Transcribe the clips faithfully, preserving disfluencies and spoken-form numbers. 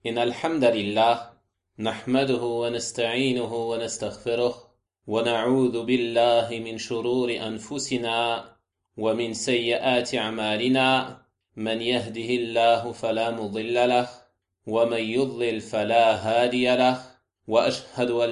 إن الحمد لله نحمده ونستعينه ونستغفره ونعوذ بالله من شرور أنفسنا ومن سيئات أعمالنا من يهده الله فلا مضل له ومن يضلل فلا هادي له وأشهد أن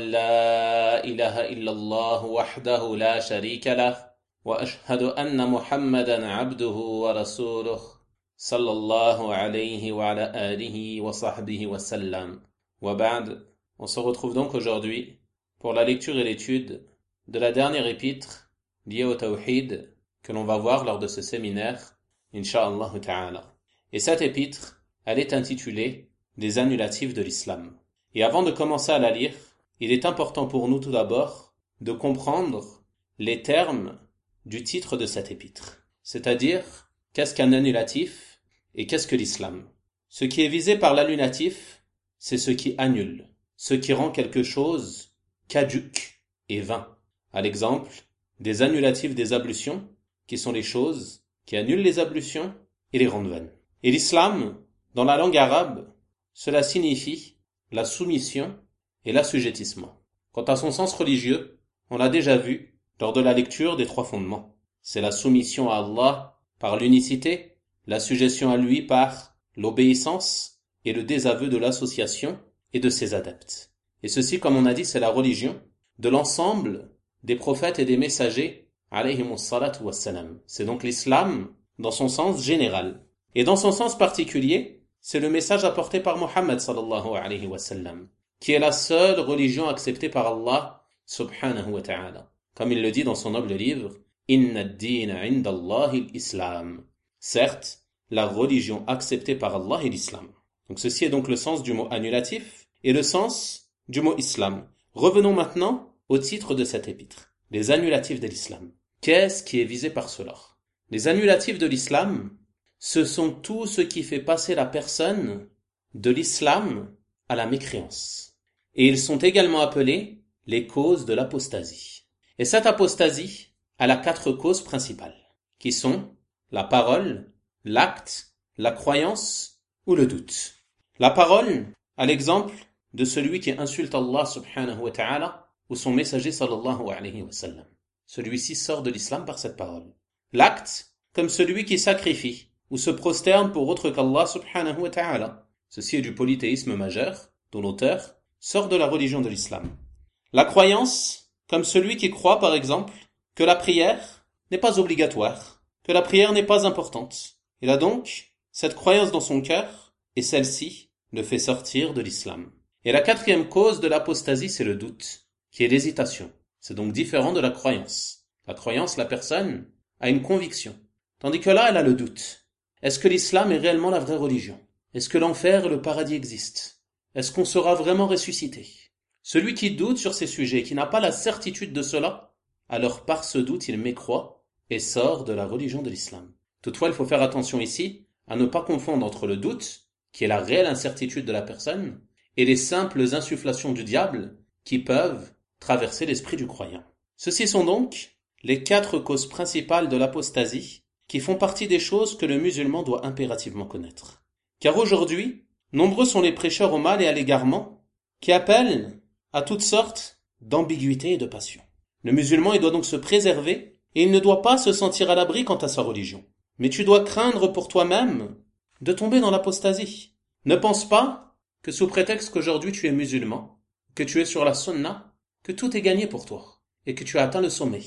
لا إله إلا الله وحده لا شريك له وأشهد أن محمدا عبده ورسوله صلى الله عليه وعلى آله وصحبه وسلم. وبعد, on se retrouve donc aujourd'hui pour la lecture et l'étude de la dernière épître liée au Tawhid que l'on va voir lors de ce séminaire, Inch'Allah Ta'ala. Et cette épître, elle est intitulée des annulatifs de l'islam. Et avant de commencer à la lire, il est important pour nous tout d'abord de comprendre les termes du titre de cette épître. C'est-à-dire, qu'est-ce qu'un annulatif et qu'est-ce que l'islam? Ce qui est visé par l'annulatif, c'est ce qui annule, ce qui rend quelque chose caduc et vain. À l'exemple, des annulatifs des ablutions, qui sont les choses qui annulent les ablutions et les rendent vaines. Et l'islam, dans la langue arabe, cela signifie la soumission et l'assujettissement. Quant à son sens religieux, on l'a déjà vu lors de la lecture des trois fondements. C'est la soumission à Allah par l'unicité, la sujétion à lui par l'obéissance et le désaveu de l'association et de ses adeptes. Et ceci, comme on a dit, c'est la religion de l'ensemble des prophètes et des messagers, alayhimus salatu wassalam. C'est donc l'islam dans son sens général. Et dans son sens particulier, c'est le message apporté par Muhammad sallallahu alayhi wa sallam, qui est la seule religion acceptée par Allah subhanahu wa ta'ala. Comme il le dit dans son noble livre, Inna ad-dina 'inda Allahi al-islam. Certes, la religion acceptée par Allah est l'islam. Donc ceci est donc le sens du mot annulatif et le sens du mot islam. Revenons maintenant au titre de cette épître, les annulatifs de l'islam. Qu'est-ce qui est visé par cela? Les annulatifs de l'islam, ce sont tout ce qui fait passer la personne de l'islam à la mécréance. Et ils sont également appelés les causes de l'apostasie. Et cette apostasie, elle a quatre causes principales, qui sont la parole, l'acte, la croyance ou le doute. La parole, à l'exemple de celui qui insulte Allah subhanahu wa ta'ala ou son messager sallallahu alayhi wa sallam. Celui-ci sort de l'islam par cette parole. L'acte, comme celui qui sacrifie ou se prosterne pour autre qu'Allah subhanahu wa ta'ala. Ceci est du polythéisme majeur, dont l'auteur sort de la religion de l'islam. La croyance, comme celui qui croit par exemple que la prière n'est pas obligatoire, que la prière n'est pas importante. Il a donc cette croyance dans son cœur, et celle-ci le fait sortir de l'islam. Et la quatrième cause de l'apostasie, c'est le doute, qui est l'hésitation. C'est donc différent de la croyance. La croyance, la personne a une conviction. Tandis que là, elle a le doute. Est-ce que l'islam est réellement la vraie religion? Est-ce que l'enfer et le paradis existent? Est-ce qu'on sera vraiment ressuscité? Celui qui doute sur ces sujets, qui n'a pas la certitude de cela, alors par ce doute, il mécroit et sort de la religion de l'islam. Toutefois, il faut faire attention ici à ne pas confondre entre le doute, qui est la réelle incertitude de la personne, et les simples insufflations du diable qui peuvent traverser l'esprit du croyant. Ceci sont donc les quatre causes principales de l'apostasie qui font partie des choses que le musulman doit impérativement connaître. Car aujourd'hui, nombreux sont les prêcheurs au mal et à l'égarement qui appellent à toutes sortes d'ambiguïtés et de passions. Le musulman, il doit donc se préserver et il ne doit pas se sentir à l'abri quant à sa religion. Mais tu dois craindre pour toi-même de tomber dans l'apostasie. Ne pense pas que sous prétexte qu'aujourd'hui tu es musulman, que tu es sur la sunna, que tout est gagné pour toi et que tu as atteint le sommet.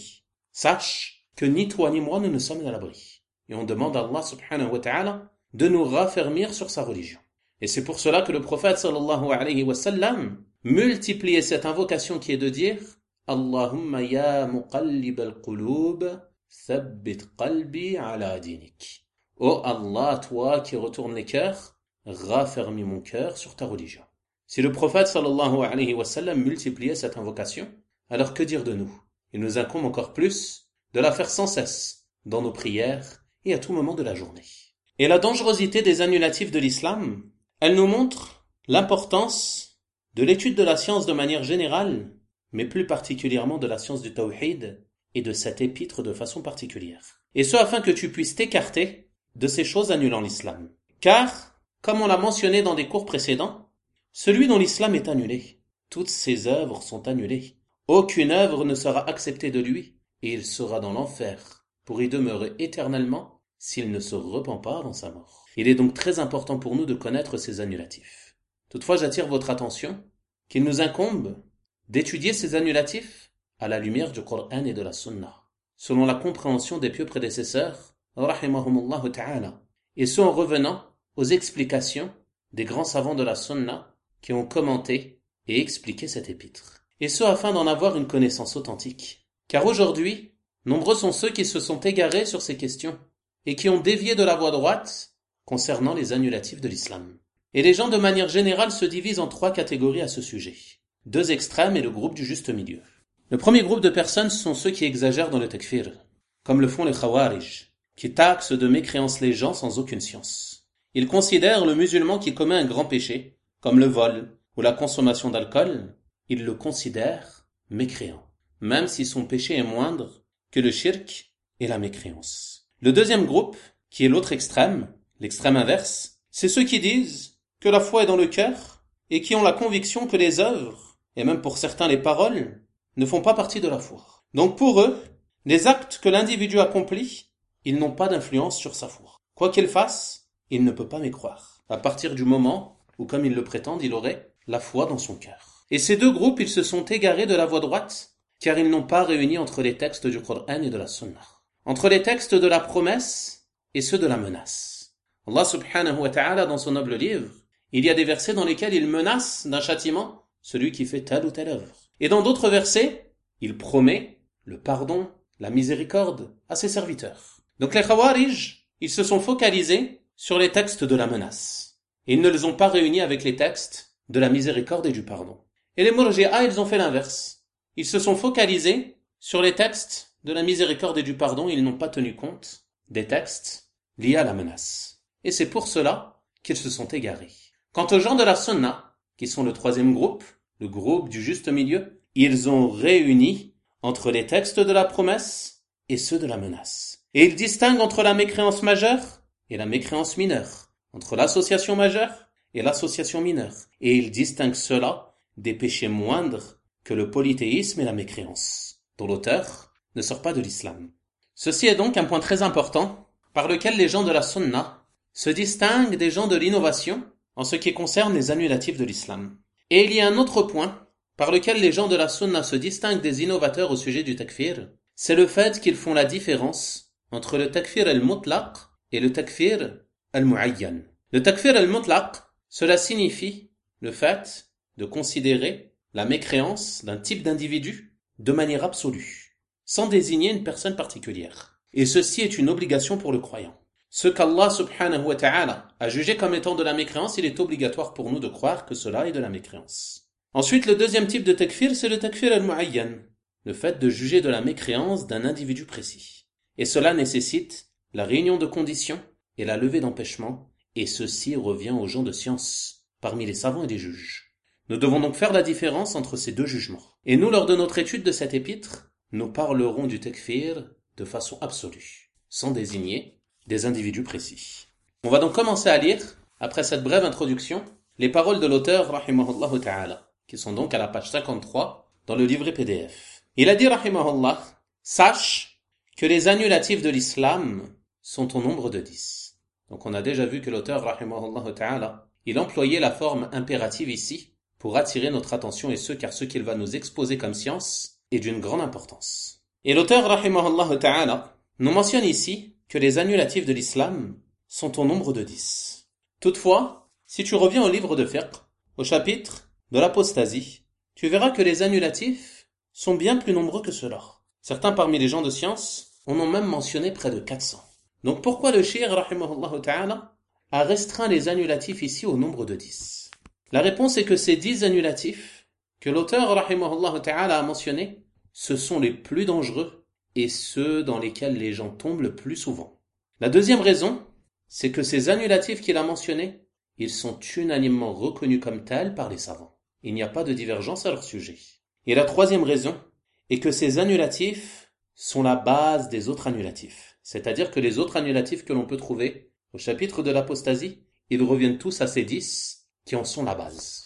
Sache que ni toi ni moi nous ne sommes à l'abri. Et on demande à Allah subhanahu wa ta'ala de nous raffermir sur sa religion. Et c'est pour cela que le prophète sallallahu alayhi wa sallam multipliait cette invocation qui est de dire Allahumma ya muqallib al-qulub, thabbit qalbi ala dinik. Oh Allah, toi qui retournes les cœurs, raffermis mon cœur sur ta religion. Si le prophète sallallahu alayhi wa sallam multipliait cette invocation, alors que dire de nous? Il nous incombe encore plus de la faire sans cesse dans nos prières et à tout moment de la journée. Et la dangerosité des annulatifs de l'islam, elle nous montre l'importance de l'étude de la science de manière générale, mais plus particulièrement de la science du tawhid et de cette épître de façon particulière. Et ce afin que tu puisses t'écarter de ces choses annulant l'islam. Car, comme on l'a mentionné dans des cours précédents, celui dont l'islam est annulé, toutes ses œuvres sont annulées. Aucune œuvre ne sera acceptée de lui, et il sera dans l'enfer, pour y demeurer éternellement, s'il ne se repent pas avant sa mort. Il est donc très important pour nous de connaître ces annulatifs. Toutefois, j'attire votre attention qu'il nous incombe d'étudier ces annulatifs à la lumière du Coran et de la Sunna, selon la compréhension des pieux prédécesseurs, rahimahumullah ta'ala, et ce en revenant aux explications des grands savants de la Sunna qui ont commenté et expliqué cet épître. Et ce afin d'en avoir une connaissance authentique. Car aujourd'hui, nombreux sont ceux qui se sont égarés sur ces questions et qui ont dévié de la voie droite concernant les annulatifs de l'islam. Et les gens de manière générale se divisent en trois catégories à ce sujet. Deux extrêmes et le groupe du juste milieu. Le premier groupe de personnes sont ceux qui exagèrent dans le takfir, comme le font les khawarij, qui taxent de mécréance les gens sans aucune science. Ils considèrent le musulman qui commet un grand péché, comme le vol ou la consommation d'alcool, ils le considèrent mécréant, même si son péché est moindre que le shirk et la mécréance. Le deuxième groupe, qui est l'autre extrême, l'extrême inverse, c'est ceux qui disent que la foi est dans le cœur et qui ont la conviction que les œuvres, et même pour certains les paroles, ne font pas partie de la foi. Donc pour eux, les actes que l'individu accomplit, ils n'ont pas d'influence sur sa foi. Quoi qu'il fasse, il ne peut pas mécroire, à partir du moment où, comme ils le prétendent, il aurait la foi dans son cœur. Et ces deux groupes, ils se sont égarés de la voie droite, car ils n'ont pas réuni entre les textes du Coran et de la Sunna, entre les textes de la promesse et ceux de la menace. Allah subhanahu wa ta'ala, dans son noble livre, il y a des versets dans lesquels il menace d'un châtiment celui qui fait telle ou telle œuvre. Et dans d'autres versets, il promet le pardon, la miséricorde à ses serviteurs. Donc les Khawarij, ils se sont focalisés sur les textes de la menace. Et ils ne les ont pas réunis avec les textes de la miséricorde et du pardon. Et les Murji'a, ils ont fait l'inverse. Ils se sont focalisés sur les textes de la miséricorde et du pardon, ils n'ont pas tenu compte des textes liés à la menace. Et c'est pour cela qu'ils se sont égarés. Quant aux gens de la Sunna, qui sont le troisième groupe, le groupe du juste milieu, ils ont réuni entre les textes de la promesse et ceux de la menace. Et ils distinguent entre la mécréance majeure et la mécréance mineure, entre l'association majeure et l'association mineure. Et ils distinguent cela des péchés moindres que le polythéisme et la mécréance, dont l'auteur ne sort pas de l'islam. Ceci est donc un point très important par lequel les gens de la Sunna se distinguent des gens de l'innovation en ce qui concerne les annulatifs de l'islam. Et il y a un autre point par lequel les gens de la Sunna se distinguent des innovateurs au sujet du takfir, c'est le fait qu'ils font la différence entre le takfir al-mutlaq et le takfir al-mu'ayyan. Le takfir al-mutlaq, cela signifie le fait de considérer la mécréance d'un type d'individu de manière absolue, sans désigner une personne particulière. Et ceci est une obligation pour le croyant. Ce qu'Allah subhanahu wa ta'ala a jugé comme étant de la mécréance, il est obligatoire pour nous de croire que cela est de la mécréance. Ensuite, le deuxième type de takfir, c'est le takfir al-mu'ayyan, le fait de juger de la mécréance d'un individu précis. Et cela nécessite la réunion de conditions et la levée d'empêchements, et ceci revient aux gens de science, parmi les savants et les juges. Nous devons donc faire la différence entre ces deux jugements. Et nous, lors de notre étude de cet épître, nous parlerons du takfir de façon absolue, sans désigner des individus précis. On va donc commencer à lire, après cette brève introduction, les paroles de l'auteur, rahimahullah ta'ala, qui sont donc à la page cinquante-trois, dans le livret P D F. Il a dit, rahimahullah, sache que les annulatifs de l'islam sont au nombre de dix. Donc on a déjà vu que l'auteur, rahimahullah ta'ala, il employait la forme impérative ici, pour attirer notre attention et ce, car ce qu'il va nous exposer comme science est d'une grande importance. Et l'auteur, rahimahullah ta'ala, nous mentionne ici que les annulatifs de l'islam sont au nombre de dix. Toutefois, si tu reviens au livre de fiqh, au chapitre de l'apostasie, tu verras que les annulatifs sont bien plus nombreux que cela. Certains parmi les gens de science en ont même mentionné près de quatre cents. Donc pourquoi le shir, rahimahullah ta'ala, a restreint les annulatifs ici au nombre de dix? La réponse est que ces dix annulatifs que l'auteur, rahimahullah ta'ala, a mentionnés, ce sont les plus dangereux et ceux dans lesquels les gens tombent le plus souvent. La deuxième raison, c'est que ces annulatifs qu'il a mentionnés, ils sont unanimement reconnus comme tels par les savants. Il n'y a pas de divergence à leur sujet. Et la troisième raison est que ces annulatifs sont la base des autres annulatifs. C'est-à-dire que les autres annulatifs que l'on peut trouver au chapitre de l'apostasie, ils reviennent tous à ces dix qui en sont la base.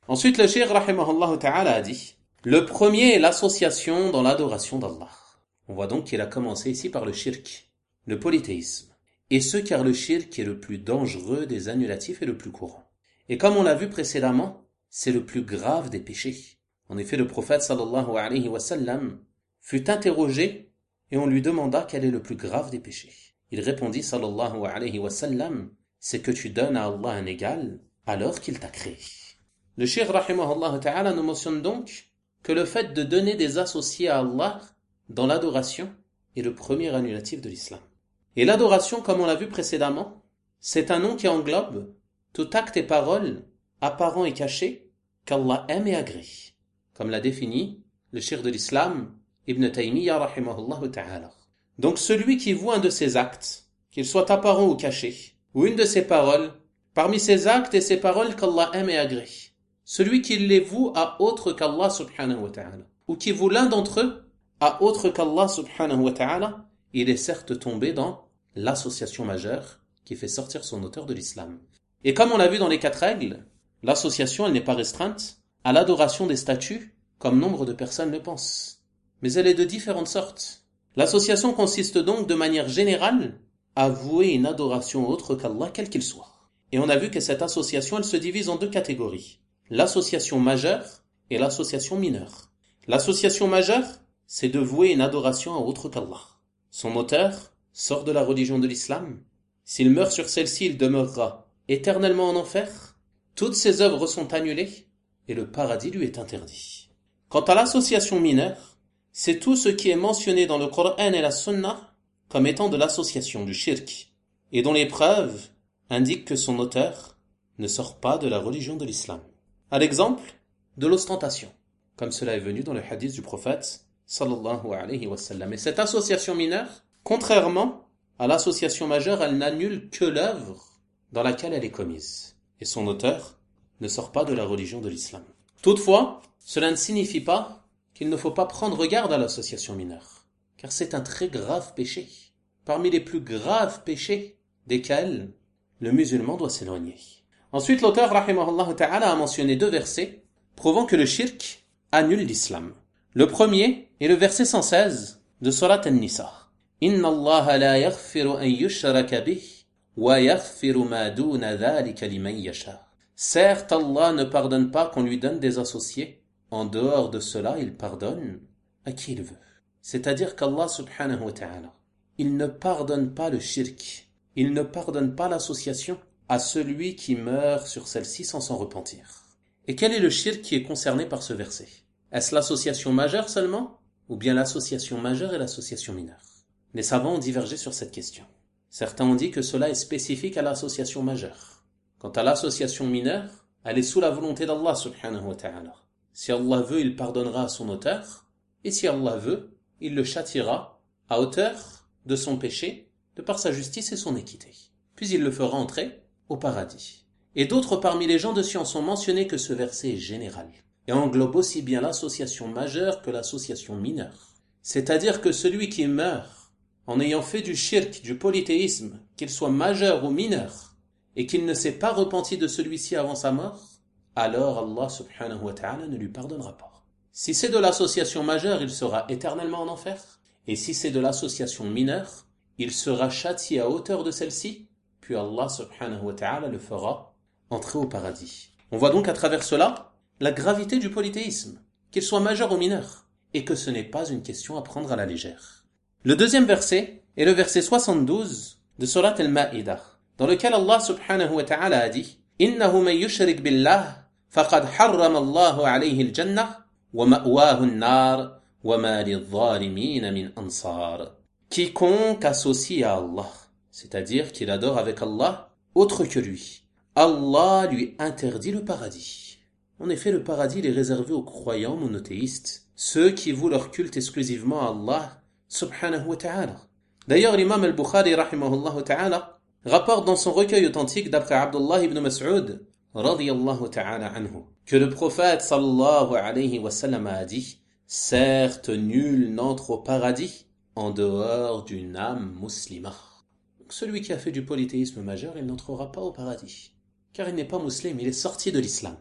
Ensuite, le cheikh rahimahullah ta'ala a dit, le premier est l'association dans l'adoration d'Allah. On voit donc qu'il a commencé ici par le shirk, le polythéisme. Et ce car le shirk est le plus dangereux des annulatifs et le plus courant. Et comme on l'a vu précédemment, c'est le plus grave des péchés. En effet, le prophète sallallahu alayhi wa sallam fut interrogé et on lui demanda quel est le plus grave des péchés. Il répondit sallallahu alayhi wa sallam, c'est que tu donnes à Allah un égal alors qu'il t'a créé. Le cheikh rahimahullah ta'ala nous mentionne donc que le fait de donner des associés à Allah dans l'adoration est le premier annulatif de l'islam. Et l'adoration, comme on l'a vu précédemment, c'est un nom qui englobe tout acte et parole, apparent et caché, qu'Allah aime et agrée, comme l'a défini le cheikh de l'islam, Ibn Taymiyyah rahimahullah ta'ala. Donc celui qui voue un de ses actes, qu'il soit apparent ou caché, ou une de ses paroles, parmi ses actes et ses paroles qu'Allah aime et agrée, celui qui les voue à autre qu'Allah subhanahu wa ta'ala, ou qui voue l'un d'entre eux à autre qu'Allah subhanahu wa ta'ala, il est certes tombé dans l'association majeure qui fait sortir son auteur de l'islam. Et comme on l'a vu dans les quatre règles, l'association elle n'est pas restreinte à l'adoration des statues comme nombre de personnes le pensent, mais elle est de différentes sortes. L'association consiste donc de manière générale à vouer une adoration autre qu'Allah quel qu'il soit. Et on a vu que cette association elle se divise en deux catégories, l'association majeure et l'association mineure. L'association majeure, c'est de vouer une adoration à autre qu'Allah. Son auteur sort de la religion de l'islam. S'il meurt sur celle-ci, il demeurera éternellement en enfer. Toutes ses œuvres sont annulées et le paradis lui est interdit. Quant à l'association mineure, c'est tout ce qui est mentionné dans le Coran et la Sunna comme étant de l'association du shirk et dont les preuves indiquent que son auteur ne sort pas de la religion de l'islam. À l'exemple de l'ostentation, comme cela est venu dans le hadith du prophète sallallahu alayhi wa sallam. Et cette association mineure, contrairement à l'association majeure, elle n'annule que l'œuvre dans laquelle elle est commise. Et son auteur ne sort pas de la religion de l'islam. Toutefois, cela ne signifie pas qu'il ne faut pas prendre garde à l'association mineure, car c'est un très grave péché, parmi les plus graves péchés desquels le musulman doit s'éloigner. Ensuite, l'auteur rahimahullah ta'ala a mentionné deux versets prouvant que le shirk annule l'islam. Le premier est le verset cent seize de Surat An-Nisa. Inna Allah la yaghfiru an yushraka bih wa yaghfiru ma duna dhalika liman yasha. Certes, Allah ne pardonne pas qu'on lui donne des associés. En dehors de cela, il pardonne à qui il veut. C'est-à-dire qu'Allah subhanahu wa ta'ala, il ne pardonne pas le shirk. Il ne pardonne pas l'association à celui qui meurt sur celle-ci sans s'en repentir. Et quel est le shirk qui est concerné par ce verset? Est-ce l'association majeure seulement, ou bien l'association majeure et l'association mineure? Les savants ont divergé sur cette question. Certains ont dit que cela est spécifique à l'association majeure. Quant à l'association mineure, elle est sous la volonté d'Allah subhanahu wa ta'ala. Si Allah veut, il pardonnera à son auteur, et si Allah veut, il le châtiera à hauteur de son péché, de par sa justice et son équité. Puis il le fera entrer au paradis. Et d'autres parmi les gens de science ont mentionné que ce verset est général et englobe aussi bien l'association majeure que l'association mineure. C'est-à-dire que celui qui meurt en ayant fait du shirk, du polythéisme, qu'il soit majeur ou mineur, et qu'il ne s'est pas repenti de celui-ci avant sa mort, alors Allah subhanahu wa ta'ala ne lui pardonnera pas. Si c'est de l'association majeure, il sera éternellement en enfer, et si c'est de l'association mineure, il sera châtié à hauteur de celle-ci, puis Allah subhanahu wa ta'ala le fera entrer au paradis. On voit donc à travers cela la gravité du polythéisme, qu'il soit majeur ou mineur, et que ce n'est pas une question à prendre à la légère. Le deuxième verset est le verset soixante-douze de Surat Al-Ma'idah, dans lequel Allah subhanahu wa ta'ala a dit « Innahu man yushrik billah, faqad harrama Allahu alayhi al-jannah, wa ma'wahu an-nar, wa ma lidh-dhalimina min ansar. » Quiconque associe à Allah, c'est-à-dire qu'il adore avec Allah autre que lui, Allah lui interdit le paradis. En effet, le paradis est réservé aux croyants monothéistes, ceux qui vouent leur culte exclusivement à Allah subhanahu wa ta'ala. D'ailleurs, l'imam al-Bukhari rahimahullah ta'ala rapporte dans son recueil authentique d'après Abdullah ibn Mas'ud radiyallahu ta'ala anhu que le prophète sallallahu alayhi wa sallam a dit « Certes, nul n'entre au paradis en dehors d'une âme musulmane. » Donc celui qui a fait du polythéisme majeur, il n'entrera pas au paradis, car il n'est pas musulman, il est sorti de l'islam.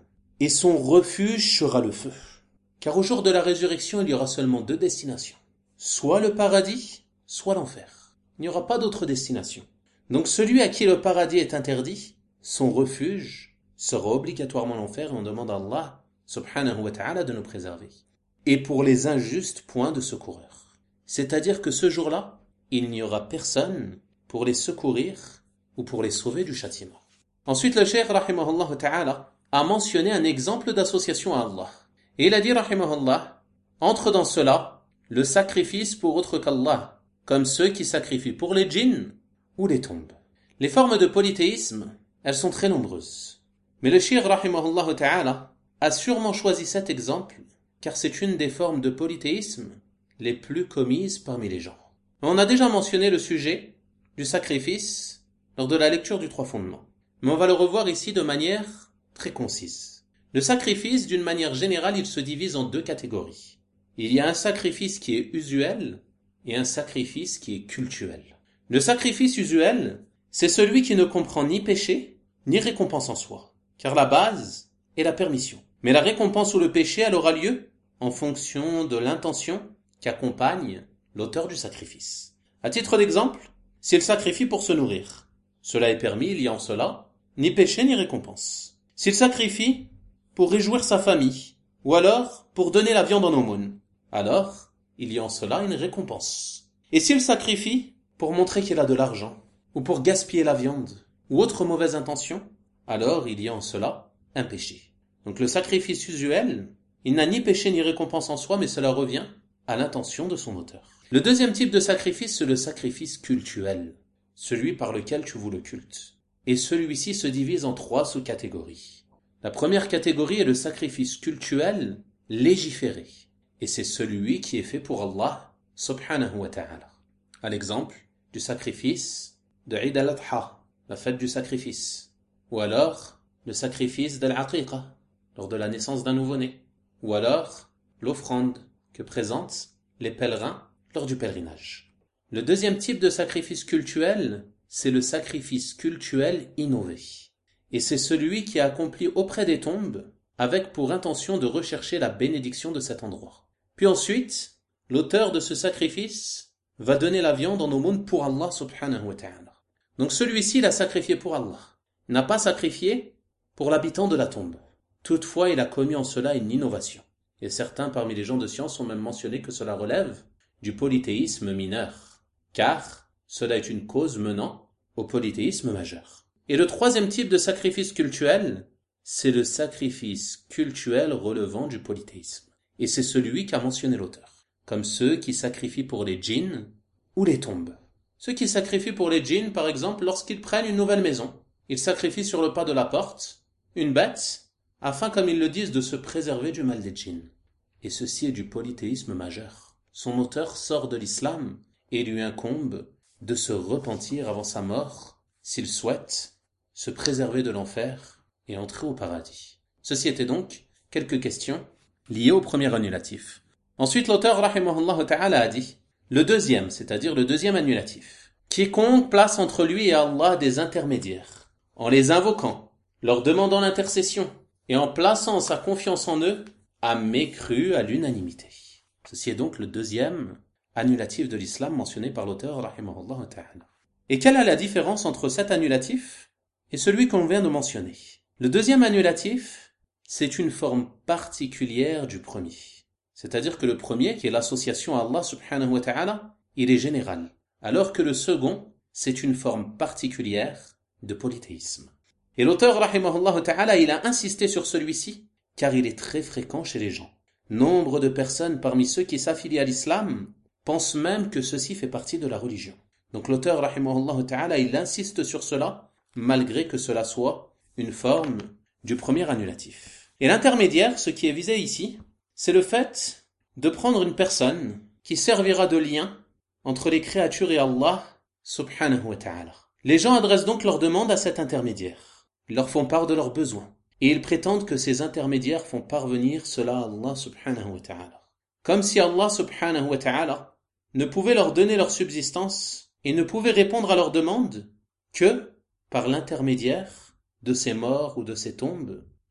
et son refuge sera le feu. Car au jour de la résurrection, il y aura seulement deux destinations. Soit le paradis, soit l'enfer. Il n'y aura pas d'autre destination. Donc celui à qui le paradis est interdit, son refuge sera obligatoirement l'enfer et on demande à Allah subhanahu wa ta'ala de nous préserver. Et pour les injustes, point de secoureur. C'est-à-dire que ce jour-là, il n'y aura personne pour les secourir ou pour les sauver du châtiment. Ensuite, le cheikh rahimahullah ta'ala a mentionné un exemple d'association à Allah. Et il a dit rahimahullah, entre dans cela le sacrifice pour autre qu'Allah, comme ceux qui sacrifient pour les djinns ou les tombes. Les formes de polythéisme, elles sont très nombreuses. Mais le cheikh rahimahullah ta'ala a sûrement choisi cet exemple car c'est une des formes de polythéisme les plus commises parmi les gens. On a déjà mentionné le sujet du sacrifice lors de la lecture du Trois Fondements. Mais on va le revoir ici de manière très concise. Le sacrifice, d'une manière générale, il se divise en deux catégories. Il y a un sacrifice qui est usuel et un sacrifice qui est cultuel. Le sacrifice usuel, c'est celui qui ne comprend ni péché, ni récompense en soi. Car la base est la permission. Mais la récompense ou le péché, elle aura lieu en fonction de l'intention qui accompagne l'auteur du sacrifice. À titre d'exemple, s'il sacrifie pour se nourrir, cela est permis, il y a en cela ni péché ni récompense. S'il sacrifie pour réjouir sa famille, ou alors pour donner la viande en aumône, alors il y a en cela une récompense. Et s'il sacrifie pour montrer qu'il a de l'argent, ou pour gaspiller la viande, ou autre mauvaise intention, alors il y a en cela un péché. Donc le sacrifice usuel, il n'a ni péché ni récompense en soi, mais cela revient à l'intention de son auteur. Le deuxième type de sacrifice, c'est le sacrifice cultuel, celui par lequel tu voues le culte. Et celui-ci se divise en trois sous-catégories. La première catégorie est le sacrifice cultuel légiféré. Et c'est celui qui est fait pour Allah subhanahu wa ta'ala. À l'exemple du sacrifice de Eid al-Adha, la fête du sacrifice. Ou alors le sacrifice de l'Aqiqa, lors de la naissance d'un nouveau-né. Ou alors l'offrande que présentent les pèlerins lors du pèlerinage. Le deuxième type de sacrifice cultuel, c'est le sacrifice cultuel innové. Et c'est celui qui est accompli auprès des tombes avec pour intention de rechercher la bénédiction de cet endroit. Puis ensuite, l'auteur de ce sacrifice va donner la viande en aumône pour Allah subhanahu wa ta'ala. Donc celui-ci l'a sacrifié pour Allah, n'a pas sacrifié pour l'habitant de la tombe. Toutefois, il a commis en cela une innovation. Et certains parmi les gens de science ont même mentionné que cela relève du polythéisme mineur, car cela est une cause menant au polythéisme majeur. Et le troisième type de sacrifice cultuel, c'est le sacrifice cultuel relevant du polythéisme. Et c'est celui qu'a mentionné l'auteur, comme ceux qui sacrifient pour les djinns ou les tombes. Ceux qui sacrifient pour les djinns, par exemple, lorsqu'ils prennent une nouvelle maison, ils sacrifient sur le pas de la porte une bête, afin, comme ils le disent, de se préserver du mal des djinns. Et ceci est du polythéisme majeur. Son auteur sort de l'islam et lui incombe de se repentir avant sa mort, s'il souhaite se préserver de l'enfer et entrer au paradis. Ceci était donc quelques questions liées au premier annulatif. Ensuite, l'auteur, rahimahullah ta'ala, a dit, le deuxième, c'est-à-dire le deuxième annulatif, quiconque place entre lui et Allah des intermédiaires, en les invoquant, leur demandant l'intercession, et en plaçant sa confiance en eux, a mécru à l'unanimité. Ceci est donc le deuxième annulatif de l'islam mentionné par l'auteur, rahimahullah ta'ala. Et quelle est la différence entre cet annulatif et celui qu'on vient de mentionner? Le deuxième annulatif, c'est une forme particulière du premier. C'est-à-dire que le premier, qui est l'association à Allah subhanahu wa ta'ala, il est général. Alors que le second, c'est une forme particulière de polythéisme. Et l'auteur, rahimahullah ta'ala, il a insisté sur celui-ci, car il est très fréquent chez les gens. Nombre de personnes parmi ceux qui s'affilient à l'islam pensent même que ceci fait partie de la religion. Donc l'auteur, rahimahullah ta'ala, il insiste sur cela, malgré que cela soit une forme du premier annulatif. Et l'intermédiaire, ce qui est visé ici, c'est le fait de prendre une personne qui servira de lien entre les créatures et Allah subhanahu wa ta'ala. Les gens adressent donc leurs demandes à cet intermédiaire. Ils leur font part de leurs besoins. Et ils prétendent que ces intermédiaires font parvenir cela à Allah subhanahu wa ta'ala. Comme si Allah subhanahu wa ta'ala ne pouvait leur donner leur subsistance et ne pouvait répondre à leurs demandes que par l'intermédiaire de ces morts ou de ces tombes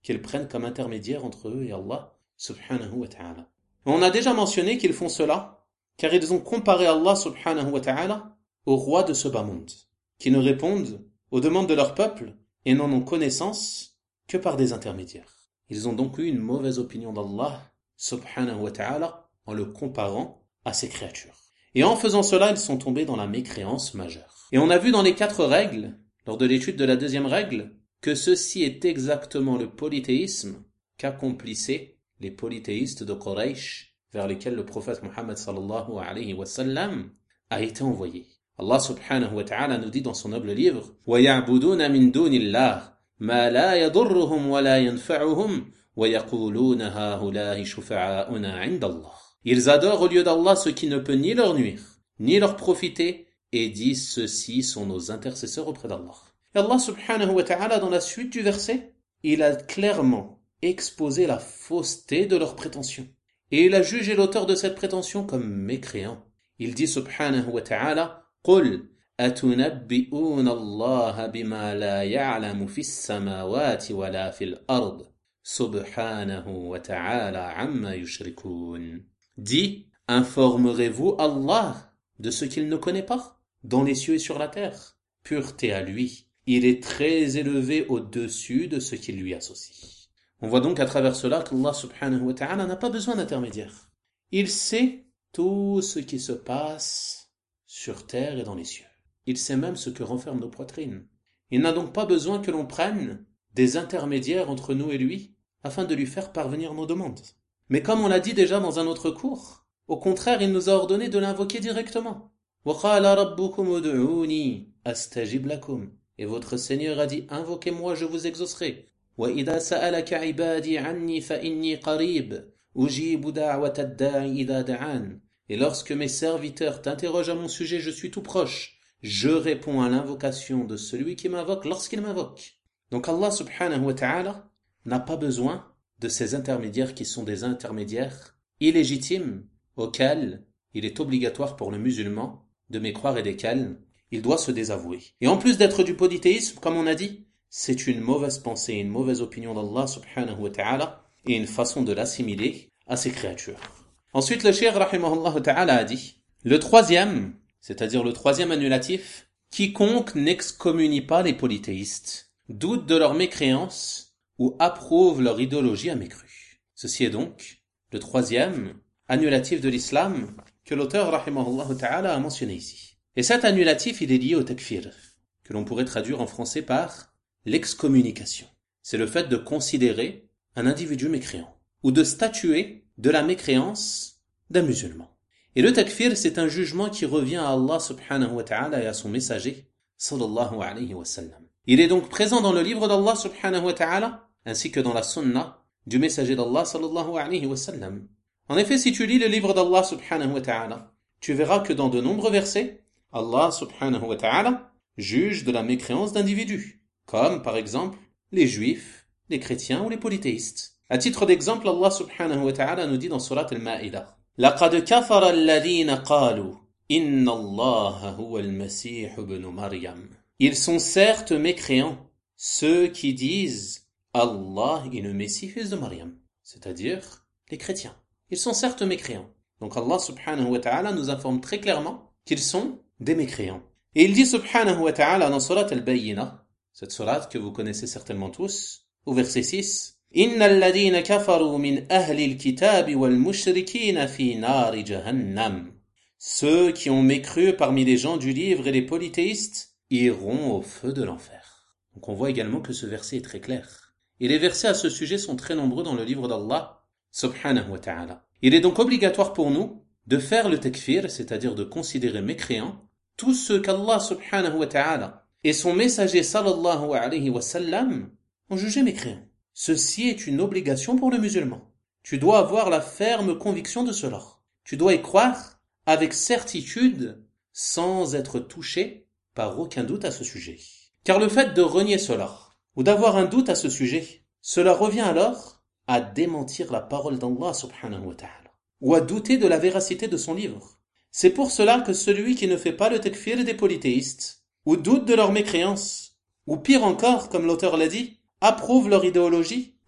qu'ils prennent comme intermédiaire entre eux et Allah subhanahu wa ta'ala. On a déjà mentionné qu'ils font cela car ils ont comparé Allah subhanahu wa ta'ala au roi de ce bas monde, qui ne répondent aux demandes de leur peuple et n'en ont connaissance que par des intermédiaires. Ils ont donc eu une mauvaise opinion d'Allah subhanahu wa ta'ala en le comparant à ses créatures. Et en faisant cela, ils sont tombés dans la mécréance majeure. Et on a vu dans les quatre règles, lors de l'étude de la deuxième règle, que ceci est exactement le polythéisme qu'accomplissaient les polythéistes de Quraysh, vers lesquels le prophète Muhammad sallallahu alayhi wa sallam a été envoyé. Allah subhanahu wa ta'ala nous dit dans son noble livre وَيَعْبُدُونَ مِن دُونِ اللَّهِ مَا لَا يَضُرُّهُمْ وَلَا يَنْفَعُهُمْ وَيَقُولُونَ هَؤُلَاءِ شُفَعَاؤُنَا عِندَ اللَّهِ. Ils adorent au lieu d'Allah ce qui ne peut ni leur nuire, ni leur profiter, et disent ceux-ci sont nos intercesseurs auprès d'Allah. Et Allah subhanahu wa ta'ala, dans la suite du verset, il a clairement exposé la fausseté de leurs prétentions. Et il a jugé l'auteur de cette prétention comme mécréant. Il dit subhanahu wa ta'ala قُلْ أَتُنَبِّئُونَ اللَّهَ بِمَا لَا يَعْلَمُ فِي السَّمَاوَاتِ وَلَا فِي الْأَرْضِ سُبْحَانَهُ وَتَعَالَى عَمَّا يُشْرِكُونَ. Dis, informerez-vous Allah de ce qu'il ne connaît pas dans les cieux et sur la terre? Pureté à lui. Il est très élevé au-dessus de ce qu'il lui associe. On voit donc à travers cela qu'Allah subhanahu wa ta'ala n'a pas besoin d'intermédiaire. Il sait tout ce qui se passe sur terre et dans les cieux. Il sait même ce que renferment nos poitrines. Il n'a donc pas besoin que l'on prenne des intermédiaires entre nous et lui afin de lui faire parvenir nos demandes. Mais comme on l'a dit déjà dans un autre cours, au contraire, il nous a ordonné de l'invoquer directement. وَقَالَ رَبُّكُمُ ادْعُونِي أَسْتَجِبْ لَكُمْ. Et votre Seigneur a dit, invoquez-moi, je vous exaucerai. وَإِذَا سَأَلَكَ عِبَادِي عَنِّي فَإِنِّي قَرِيبٌ أُجِيبُ دَعْوَةَ الدَّاعِ إِذَا دَعَانِ. Et lorsque mes serviteurs t'interrogent à mon sujet, je suis tout proche. Je réponds à l'invocation de celui qui m'invoque lorsqu'il m'invoque. Donc Allah subhanahu wa ta'ala n'a pas besoin de ces intermédiaires qui sont des intermédiaires illégitimes auxquels il est obligatoire pour le musulman de mécroire et desquels il doit se désavouer. Et en plus d'être du polythéisme, comme on a dit, c'est une mauvaise pensée, une mauvaise opinion d'Allah subhanahu wa ta'ala et une façon de l'assimiler à ses créatures. Ensuite, le cheikh rahimahullah ta'ala a dit, le troisième, c'est-à-dire le troisième annulatif, quiconque n'excommunie pas les polythéistes, doute de leur mécréance ou approuve leur idéologie à mécru. Ceci est donc le troisième annulatif de l'islam que l'auteur rahimahullah ta'ala a mentionné ici. Et cet annulatif, il est lié au takfir, que l'on pourrait traduire en français par l'excommunication. C'est le fait de considérer un individu mécréant, ou de statuer de la mécréance d'un musulman. Et le takfir, c'est un jugement qui revient à Allah subhanahu wa ta'ala et à son messager, sallallahu alayhi wa sallam. Il est donc présent dans le livre d'Allah subhanahu wa ta'ala, ainsi que dans la sunna du messager d'Allah sallallahu alayhi wa sallam. En effet, si tu lis le livre d'Allah subhanahu wa ta'ala, tu verras que dans de nombreux versets, Allah subhanahu wa ta'ala juge de la mécréance d'individus, comme par exemple les juifs, les chrétiens ou les polythéistes. À titre d'exemple, Allah subhanahu wa ta'ala nous dit dans Surat al-Ma'idah, لَقَدْ كَفَرَ الَّذِينَ قَالُوا إِنَّ اللَّهَ هُوَ الْمَسِيحُ ابْنُ مَرْيَمَ. Ils sont certes mécréants, ceux qui disent Allah est le Messie fils de Maryam, c'est-à-dire les chrétiens. Ils sont certes mécréants. Donc Allah subhanahu wa ta'ala nous informe très clairement qu'ils sont des mécréants. Et il dit subhanahu wa ta'ala dans Surat al-Bayyinah, cette surat que vous connaissez certainement tous, au verset six, إِنَّ الَّذِينَ كَفَرُوا مِنْ أَهْلِ الْكِتَابِ وَالْمُشْرِكِينَ فِي نَارِ جَهَنَّمَ. Ceux qui ont mécru parmi les gens du livre et les polythéistes iront au feu de l'enfer. Donc on voit également que ce verset est très clair. Et les versets à ce sujet sont très nombreux dans le livre d'Allah, subhanahu wa ta'ala. Il est donc obligatoire pour nous de faire le takfir, c'est-à-dire de considérer mécréants, tous ceux qu'Allah subhanahu wa ta'ala et son messager sallallahu alayhi wa sallam ont jugé mécréants. Ceci est une obligation pour le musulman. Tu dois avoir la ferme conviction de cela. Tu dois y croire avec certitude sans être touché par aucun doute à ce sujet. Car le fait de renier cela ou d'avoir un doute à ce sujet, cela revient alors à démentir la parole d'Allah subhanahu wa ta'ala ou à douter de la véracité de son livre. C'est pour cela que celui qui ne fait pas le takfir des polythéistes ou doute de leur mécréance ou pire encore, comme l'auteur l'a dit, approuve leur idéologie,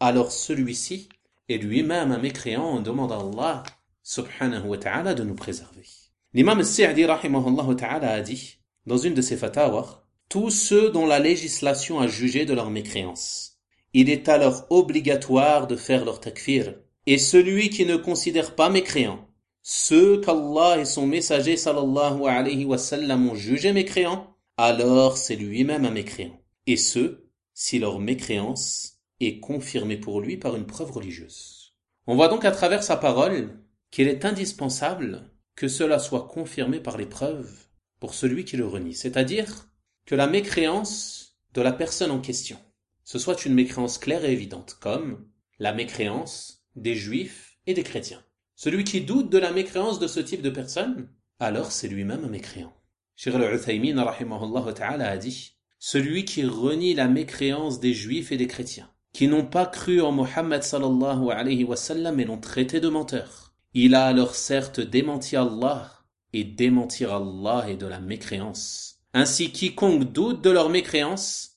alors celui-ci est lui-même un mécréant. On demande à Allah subhanahu wa ta'ala de nous préserver. L'imam al-Sa'di rahimahullah ta'ala a dit dans une de ses fatawas, tous ceux dont la législation a jugé de leur mécréance, il est alors obligatoire de faire leur takfir. Et celui qui ne considère pas mécréants ceux qu'Allah et son messager sallallahu alayhi wa sallam ont jugés mécréants, alors c'est lui-même un mécréant. Et ce, si leur mécréance est confirmée pour lui par une preuve religieuse. On voit donc à travers sa parole qu'il est indispensable que cela soit confirmé par les preuves pour celui qui le renie. C'est-à-dire que la mécréance de la personne en question, ce soit une mécréance claire et évidente, comme la mécréance des juifs et des chrétiens. Celui qui doute de la mécréance de ce type de personne, alors c'est lui-même un mécréant. Cheikh al-Uthaymin rahimahullah ta'ala a dit, celui qui renie la mécréance des juifs et des chrétiens, qui n'ont pas cru en Muhammad sallallahu alayhi wa sallam et l'ont traité de menteur, il a alors certes démenti Allah, et démentir Allah est de la mécréance. Ainsi quiconque doute de leur mécréance,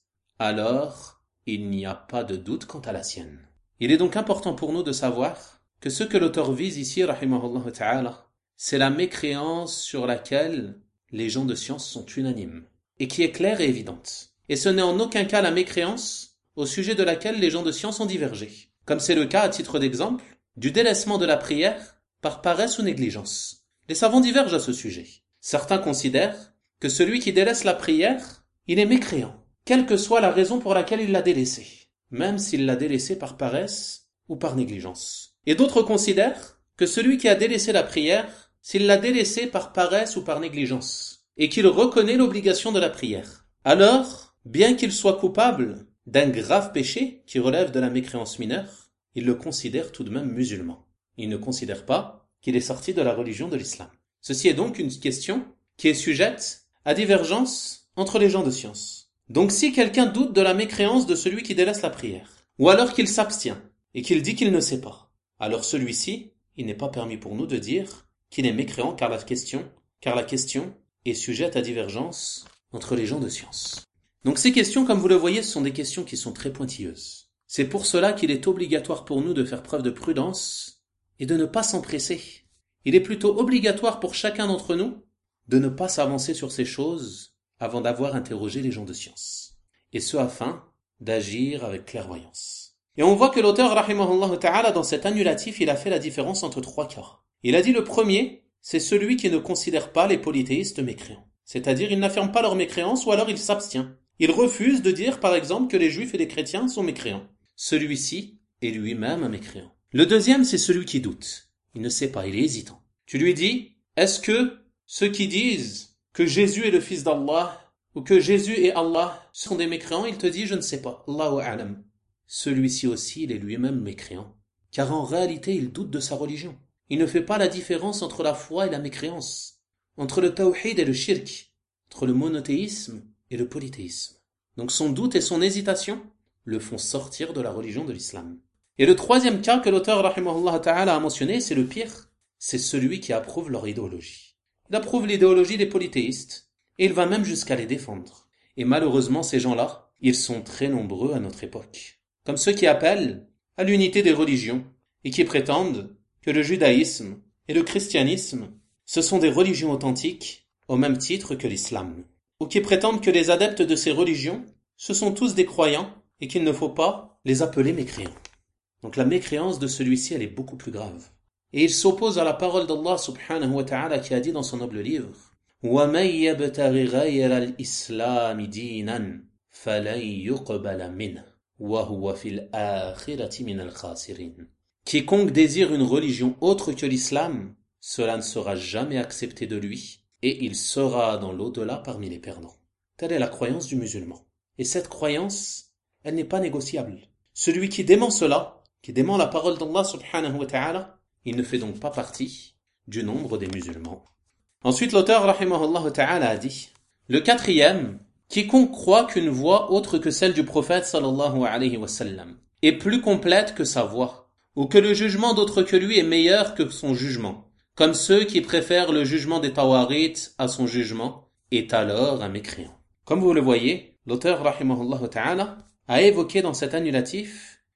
alors il n'y a pas de doute quant à la sienne. Il est donc important pour nous de savoir que ce que l'auteur vise ici, rahimahullah ta'ala, c'est la mécréance sur laquelle les gens de science sont unanimes, et qui est claire et évidente. Et ce n'est en aucun cas la mécréance au sujet de laquelle les gens de science ont divergé, comme c'est le cas, à titre d'exemple, du délaissement de la prière par paresse ou négligence. Les savants divergent à ce sujet. Certains considèrent que celui qui délaisse la prière, il est mécréant, quelle que soit la raison pour laquelle il l'a délaissée, même s'il l'a délaissée par paresse ou par négligence. Et d'autres considèrent que celui qui a délaissé la prière, s'il l'a délaissée par paresse ou par négligence, et qu'il reconnaît l'obligation de la prière, alors, bien qu'il soit coupable d'un grave péché qui relève de la mécréance mineure, il le considère tout de même musulman. Il ne considère pas qu'il est sorti de la religion de l'islam. Ceci est donc une question qui est sujette à divergence entre les gens de science. Donc si quelqu'un doute de la mécréance de celui qui délaisse la prière, ou alors qu'il s'abstient, et qu'il dit qu'il ne sait pas, alors celui-ci, il n'est pas permis pour nous de dire qu'il est mécréant car la question, car la question est sujette à divergence entre les gens de science. Donc ces questions, comme vous le voyez, ce sont des questions qui sont très pointilleuses. C'est pour cela qu'il est obligatoire pour nous de faire preuve de prudence et de ne pas s'empresser. Il est plutôt obligatoire pour chacun d'entre nous de ne pas s'avancer sur ces choses avant d'avoir interrogé les gens de science. Et ce afin d'agir avec clairvoyance. Et on voit que l'auteur, rahimahullah ta'ala, dans cet annulatif, il a fait la différence entre trois cas. Il a dit le premier, c'est celui qui ne considère pas les polythéistes mécréants. C'est-à-dire, il n'affirme pas leur mécréance ou alors il s'abstient. Il refuse de dire, par exemple, que les juifs et les chrétiens sont mécréants. Celui-ci est lui-même un mécréant. Le deuxième, c'est celui qui doute. Il ne sait pas, il est hésitant. Tu lui dis, est-ce que ceux qui disent que Jésus est le fils d'Allah ou que Jésus et Allah sont des mécréants? Il te dit, je ne sais pas. Allahu a'lam. Celui-ci aussi, il est lui-même mécréant, car en réalité, il doute de sa religion. Il ne fait pas la différence entre la foi et la mécréance, entre le tawhid et le shirk, entre le monothéisme et le polythéisme. Donc son doute et son hésitation le font sortir de la religion de l'islam. Et le troisième cas que l'auteur rahimahullah ta'ala a mentionné, c'est le pire, c'est celui qui approuve leur idéologie. Il approuve l'idéologie des polythéistes, et il va même jusqu'à les défendre. Et malheureusement, ces gens-là, ils sont très nombreux à notre époque. Comme ceux qui appellent à l'unité des religions et qui prétendent que le judaïsme et le christianisme, ce sont des religions authentiques au même titre que l'islam, ou qui prétendent que les adeptes de ces religions, ce sont tous des croyants et qu'il ne faut pas les appeler mécréants. Donc la mécréance de celui-ci, elle est beaucoup plus grave. Et il s'oppose à la parole d'Allah subhanahu wa ta'ala qui a dit dans son noble livre وَمَنْ يَبْتَغِ غَيْرَ الْإِسْلَامِ دِينًا فَلَنْ يُقْبَلَ مِنْهُ Quiconque désire une religion autre que l'islam, cela ne sera jamais accepté de lui, et il sera dans l'au-delà parmi les perdants. Telle est la croyance du musulman. Et cette croyance, elle n'est pas négociable. Celui qui dément cela, qui dément la parole d'Allah subhanahu wa ta'ala, il ne fait donc pas partie du nombre des musulmans. Ensuite, l'auteur rahimahullah ta'ala a dit, le quatrième, quiconque croit qu'une voix autre que celle du prophète sallallahu alayhi wa sallam est plus complète que sa voix, ou que le jugement d'autre que lui est meilleur que son jugement, comme ceux qui préfèrent le jugement des Tawarites à son jugement, est alors un mécréant. Comme vous le voyez, l'auteur rahimahullah ta'ala a évoqué dans cet annulatif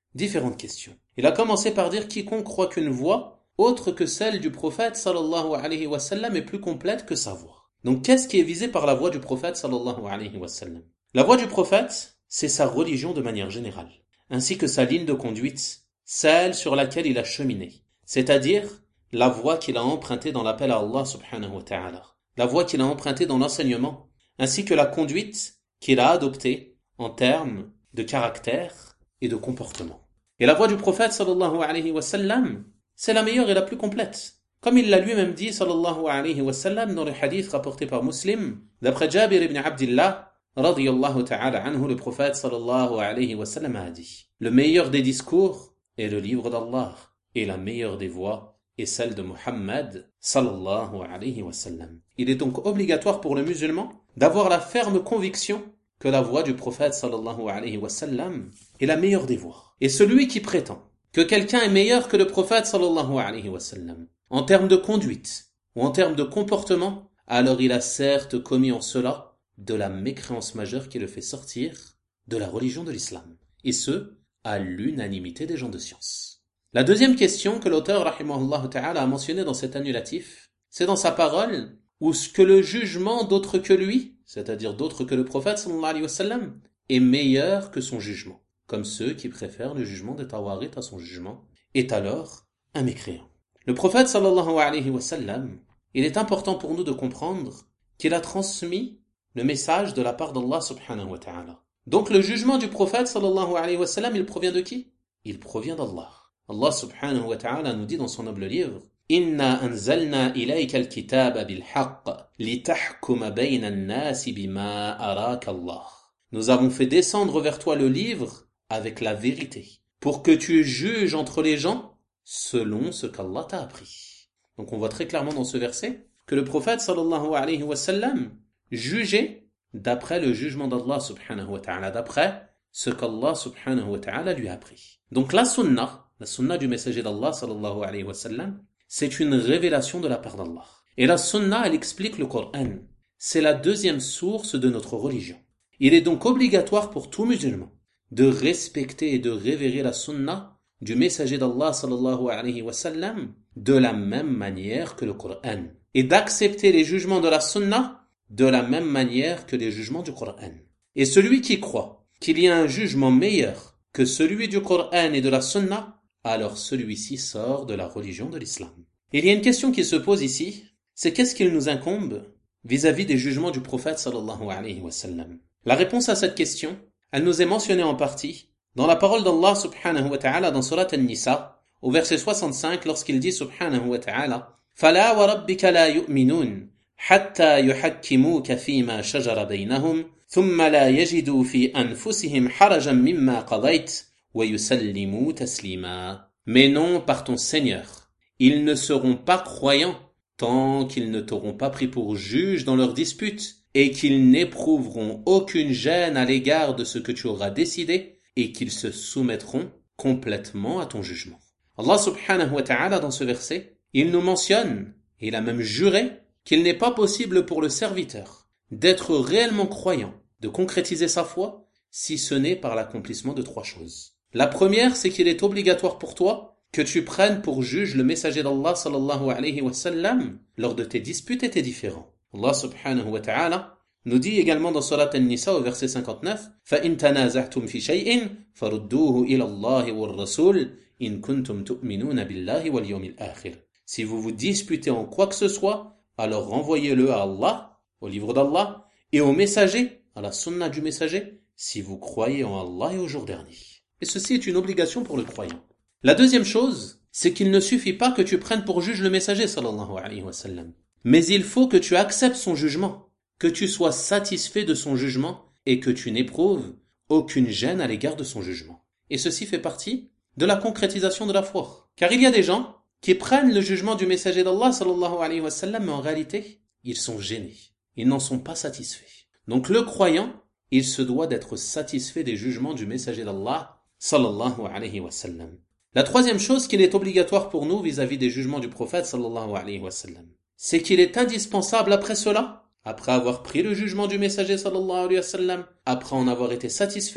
différentes questions. Il a commencé par dire quiconque croit qu'une voix autre que celle du prophète sallallahu alayhi wa sallam est plus complète que sa voix. Donc qu'est-ce qui est visé par la voix du prophète sallallahu alayhi wa sallam? La voix du prophète, c'est sa religion de manière générale, ainsi que sa ligne de conduite, celle sur laquelle il a cheminé, c'est-à-dire la voie qu'il a empruntée dans l'appel à Allah subhanahu wa ta'ala, la voie qu'il a empruntée dans l'enseignement, ainsi que la conduite qu'il a adoptée en termes de caractère et de comportement. Et la voix du prophète sallallahu alayhi wa sallam, c'est la meilleure et la plus complète. Comme il l'a lui-même dit sallallahu alayhi wa sallam dans le hadith rapporté par Muslim, d'après Jabir ibn Abdillah, radiyallahu ta'ala anhu, le prophète sallallahu alayhi wa sallam a dit: le meilleur des discours est le livre d'Allah, et la meilleure des voix est celle de Muhammad sallallahu alayhi wa sallam. Il est donc obligatoire pour le musulman d'avoir la ferme conviction que la voix du prophète sallallahu alayhi wa sallam est la meilleure des voix. Et celui qui prétend que quelqu'un est meilleur que le prophète sallallahu alayhi wa sallam en termes de conduite ou en termes de comportement, alors il a certes commis en cela de la mécréance majeure qui le fait sortir de la religion de l'islam, et ce, à l'unanimité des gens de science. La deuxième question que l'auteur rahimahullah ta'ala a mentionnée dans cet annulatif, c'est dans sa parole où ce que le jugement d'autre que lui, c'est-à-dire d'autre que le prophète sallallahu alayhi wa sallam, est meilleur que son jugement, comme ceux qui préfèrent le jugement des Tawarit à son jugement, est alors un mécréant. Le prophète sallallahu alayhi wa sallam, il est important pour nous de comprendre qu'il a transmis le message de la part d'Allah subhanahu wa ta'ala. Donc le jugement du prophète sallallahu alayhi wa sallam, il provient de qui? Il provient d'Allah. Allah subhanahu wa ta'ala nous dit dans son noble livre: Inna anzalna ilayka al-kitaba bil-haqq litahkuma bayna an-nasi bima araka Allah. Nous avons fait descendre vers toi le livre avec la vérité, pour que tu juges entre les gens selon ce qu'Allah t'a appris. Donc on voit très clairement dans ce verset que le prophète sallallahu alayhi wa sallam jugeait d'après le jugement d'Allah subhanahu wa ta'ala, d'après ce qu'Allah subhanahu wa ta'ala lui a appris. Donc la sunnah, la sunnah du messager d'Allah sallallahu alayhi wa sallam, c'est une révélation de la part d'Allah. Et la sunnah, elle explique le Coran. C'est la deuxième source de notre religion. Il est donc obligatoire pour tout musulman de respecter et de révérer la sunnah du messager d'Allah sallallahu alayhi wa sallam de la même manière que le Coran, et d'accepter les jugements de la sunnah de la même manière que les jugements du Coran. Et celui qui croit qu'il y a un jugement meilleur que celui du Coran et de la sunnah, alors celui-ci sort de la religion de l'islam. Il y a une question qui se pose ici, c'est qu'est-ce qu'il nous incombe vis-à-vis des jugements du prophète sallallahu alayhi wa sallam? La réponse à cette question, elle nous est mentionnée en partie dans la parole d'Allah subhanahu wa ta'ala dans Surat An-Nisa, au verset soixante-cinq, lorsqu'il dit subhanahu wa ta'ala: فَلَا وَرَبِّكَ لَا يُؤْمِنُونَ حَتَّى يُحَكِّمُوكَ فِيمَا شَجَرَ بَيْنَهُمْ ثُمَّ لَا يَجِدُوا فِي أَنفُسِهِمْ حَرَجًا مِمَّا قَضَيْتَ وَيُسَلِّمُوا تَسْلِيمًا. Mais non, par ton Seigneur, ils ne seront pas croyants tant qu'ils ne t'auront pas pris pour juge dans leurs disputes et qu'ils n'éprouveront aucune gêne à l'égard de ce que tu auras décidé et qu'ils se soumettront complètement à ton jugement. Allah subhanahu wa ta'ala, dans ce verset, il nous mentionne, et il a même juré, qu'il n'est pas possible pour le serviteur d'être réellement croyant, de concrétiser sa foi, si ce n'est par l'accomplissement de trois choses. La première, c'est qu'il est obligatoire pour toi que tu prennes pour juge le messager d'Allah sallallahu alayhi wa sallam lors de tes disputes et tes différends. Allah subhanahu wa ta'ala nous dit également dans Surat An-Nisa au verset cinquante-neuf: فَإِن تَنَازَعْتُمْ فِي شَيْءٍ فَرُدُّوهُ إِلَى اللَّهِ وَالرَّسُولِ إِن كُنتُمْ تُؤْمِنُونَ بِاللَّهِ وَالْيَوْمِ الْآخِرِ. Si vous vous disputez en quoi que ce soit, alors renvoyez-le à Allah, au livre d'Allah, et au messager, à la sunna du messager, si vous croyez en Allah et au jour dernier. Et ceci est une obligation pour le croyant. La deuxième chose, c'est qu'il ne suffit pas que tu prennes pour juge le messager sallallahu alayhi wa sallam, mais il faut que tu acceptes son jugement, que tu sois satisfait de son jugement et que tu n'éprouves aucune gêne à l'égard de son jugement. Et ceci fait partie de la concrétisation de la foi. Car il y a des gens qui prennent le jugement du messager d'Allah sallallahu alayhi wa sallam, mais en réalité, ils sont gênés. Ils n'en sont pas satisfaits. Donc le croyant, il se doit d'être satisfait des jugements du messager d'Allah sallallahu alayhi wa sallam. La troisième chose qu'il est obligatoire pour nous vis-à-vis des jugements du prophète sallallahu alayhi wa sallam, c'est qu'il est indispensable après cela, après avoir pris le jugement du messager sallallahu alayhi wa sallam, après en avoir été satisfait,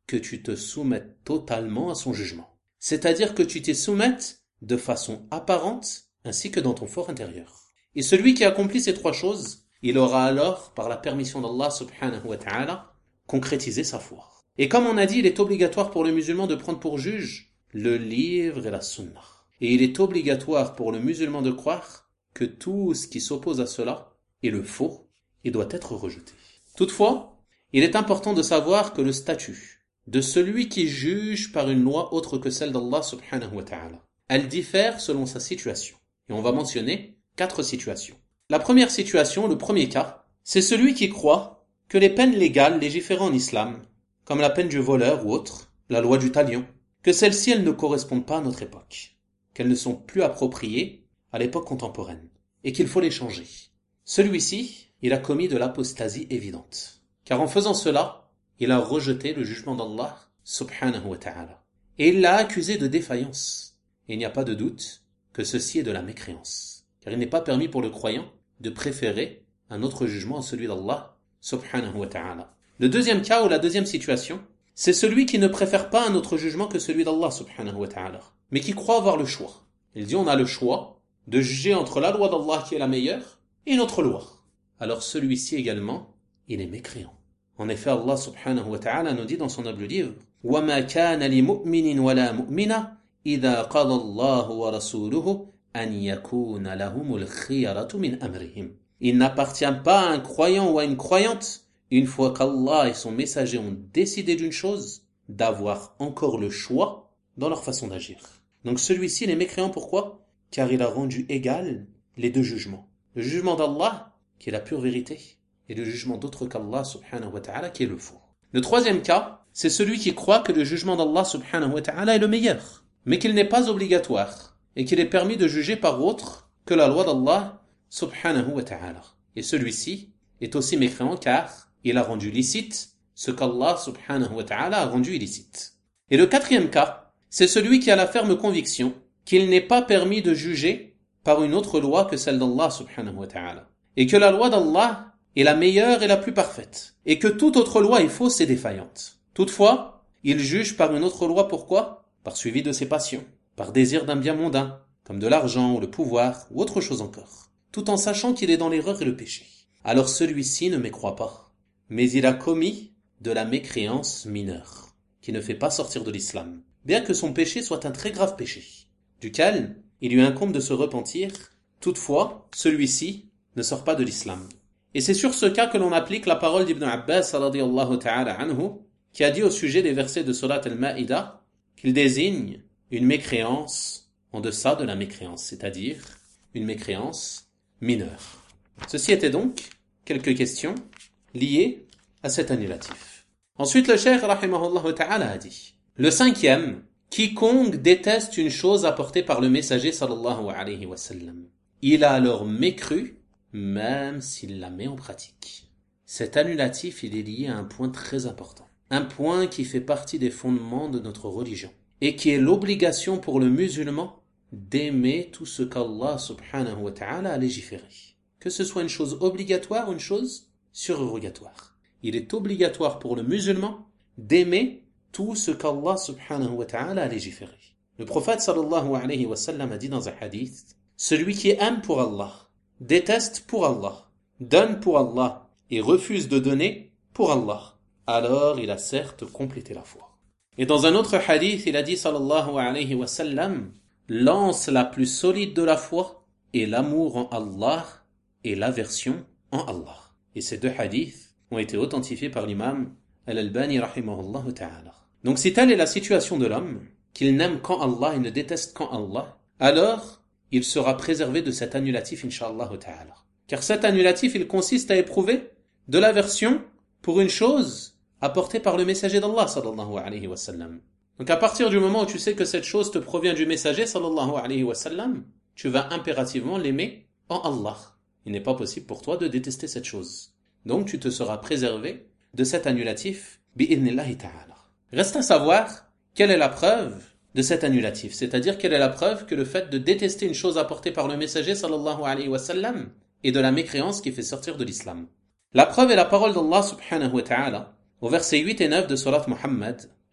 que tu te soumettes totalement à son jugement. C'est-à-dire que tu t'y soumettes de façon apparente ainsi que dans ton fort intérieur. Et celui qui accomplit ces trois choses, il aura alors, par la permission d'Allah subhanahu wa ta'ala, concrétisé sa foi. Et comme on a dit, il est obligatoire pour le musulman de prendre pour juge le livre et la sunna. Et il est obligatoire pour le musulman de croire que tout ce qui s'oppose à cela est le faux et doit être rejeté. Toutefois, il est important de savoir que le statut de celui qui juge par une loi autre que celle d'Allah subhanahu wa ta'ala, elle diffère selon sa situation. Et on va mentionner quatre situations. La première situation, le premier cas, c'est celui qui croit que les peines légales légiférées en islam, comme la peine du voleur ou autre, la loi du talion, que celles-ci elles ne correspondent pas à notre époque, qu'elles ne sont plus appropriées à l'époque contemporaine, et qu'il faut les changer. Celui-ci, il a commis de l'apostasie évidente, car en faisant cela, il a rejeté le jugement d'Allah subhanahu wa ta'ala, et il l'a accusé de défaillance. Et il n'y a pas de doute que ceci est de la mécréance, car il n'est pas permis pour le croyant de préférer un autre jugement à celui d'Allah subhanahu wa ta'ala. Le deuxième cas ou la deuxième situation, c'est celui qui ne préfère pas un autre jugement que celui d'Allah subhanahu wa ta'ala, mais qui croit avoir le choix. Il dit on a le choix de juger entre la loi d'Allah qui est la meilleure et une autre loi. Alors celui-ci également, il est mécréant. En effet, Allah subhanahu wa ta'ala nous dit dans son noble livre وَمَا كَانَ لِمُؤْمِنٍ وَلَا مُؤْمِنَةٍ إِذَا قَضَى اللَّهُ وَرَسُولُهُ أَنْ يَكُونَ لَهُمُ الْخِيَرَةُ مِنْ أَمْرِهِمْ. Il n'appartient pas à un croyant ou à une croyante, une fois qu'Allah et son messager ont décidé d'une chose, d'avoir encore le choix dans leur façon d'agir. Donc celui-ci, il est mécréant, pourquoi ? Car il a rendu égal les deux jugements. Le jugement d'Allah, qui est la pure vérité, et le jugement d'autre qu'Allah subhanahu wa ta'ala, qui est le faux. Le troisième cas, c'est celui qui croit que le jugement d'Allah subhanahu wa ta'ala est le meilleur, mais qu'il n'est pas obligatoire, et qu'il est permis de juger par autre que la loi d'Allah subhanahu wa ta'ala. Et celui-ci est aussi mécréant car il a rendu licite ce qu'Allah subhanahu wa ta'ala a rendu illicite. Et le quatrième cas, c'est celui qui a la ferme conviction qu'il n'est pas permis de juger par une autre loi que celle d'Allah subhanahu wa ta'ala, et que la loi d'Allah est la meilleure et la plus parfaite, et que toute autre loi est fausse et défaillante. Toutefois, il juge par une autre loi, pourquoi ? Par suivi de ses passions, par désir d'un bien mondain, comme de l'argent ou le pouvoir, ou autre chose encore, tout en sachant qu'il est dans l'erreur et le péché. Alors celui-ci ne mécroit pas, mais il a commis de la mécréance mineure, qui ne fait pas sortir de l'islam, bien que son péché soit un très grave péché, duquel il lui incombe de se repentir. Toutefois, celui-ci ne sort pas de l'islam. Et c'est sur ce cas que l'on applique la parole d'Ibn Abbas radiyallahu ta'ala anhu, qui a dit au sujet des versets de Surat al-Ma'ida qu'il désigne une mécréance en deçà de la mécréance, c'est-à-dire une mécréance mineure. Ceci était donc quelques questions liées à cet annulatif. Ensuite, le cheikh rahimahullah ta'ala a dit, le cinquième, quiconque déteste une chose apportée par le messager sallallahu alayhi wa sallam, il a alors mécru même s'il la met en pratique. Cet annulatif, il est lié à un point très important, un point qui fait partie des fondements de notre religion, et qui est l'obligation pour le musulman d'aimer tout ce qu'Allah subhanahu wa ta'ala a légiféré. Que ce soit une chose obligatoire ou une chose surérogatoire. Il est obligatoire pour le musulman d'aimer tout ce qu'Allah subhanahu wa ta'ala a légiféré. Le prophète sallallahu alayhi wa sallam a dit dans un hadith, celui qui aime pour Allah, déteste pour Allah, donne pour Allah et refuse de donner pour Allah, alors il a certes complété la foi. Et dans un autre hadith, il a dit sallallahu alayhi wa sallam, l'anse la plus solide de la foi est l'amour en Allah et l'aversion en Allah. Et ces deux hadiths ont été authentifiés par l'imam Al-Albani rahimahullah ta'ala. Donc si telle est la situation de l'homme, qu'il n'aime qu'en Allah et ne déteste qu'en Allah, alors il sera préservé de cet annulatif, incha'Allah ta'ala. Car cet annulatif, il consiste à éprouver de l'aversion pour une chose apportée par le messager d'Allah, sallallahu alayhi wa sallam. Donc à partir du moment où tu sais que cette chose te provient du messager, sallallahu alayhi wa sallam, tu vas impérativement l'aimer en Allah. Il n'est pas possible pour toi de détester cette chose. Donc tu te seras préservé de cet annulatif, bi'idhnillahi ta'ala. Reste à savoir quelle est la preuve de cet annulatif, c'est-à-dire quelle est la preuve que le fait de détester une chose apportée par le messager sallallahu alayhi wa sallam est de la mécréance qui fait sortir de l'islam. La preuve est la parole d'Allah subhanahu wa ta'ala au verset huit et neuf de Surat Muhammad,